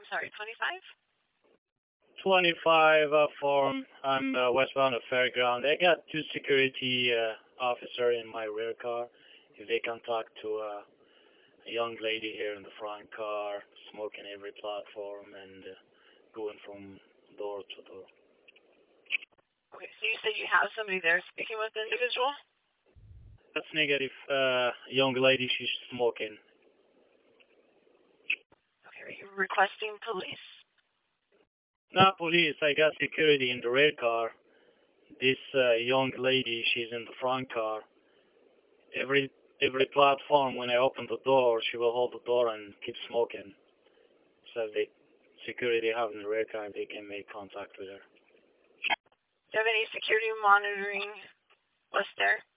sorry, 25? 25 form. I'm westbound of Fairground. I got two security officer in my rear car. If they can talk to a young lady here in the front car, smoking every platform and going from door to door. Okay, so you said you have somebody there speaking with the individual? That's negative. Young lady, she's smoking. Okay, are you requesting police? Not police. I got security in the rear car. This young lady, she's in the front car. Every platform, when I open the door, she will hold the door and keep smoking. So the security have in the rear car, they can make contact with her. Do you have any security monitoring list there?